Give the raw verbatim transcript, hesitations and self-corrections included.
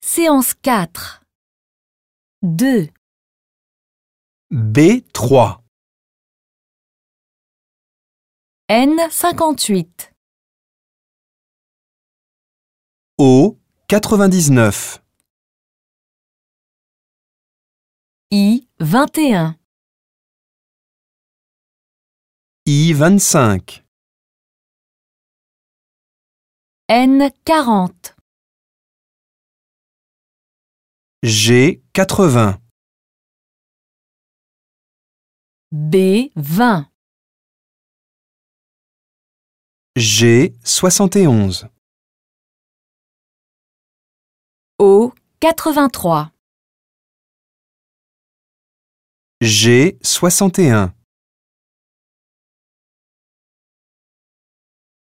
Séance quatre. deux. B trois. N cinquante-huit. O quatre-vingt-dix-neuf. I vingt et un. I vingt-cinq. N quarante. G quatre-vingts. B vingt. G soixante et onze. O quatre-vingt-trois. G soixante et un.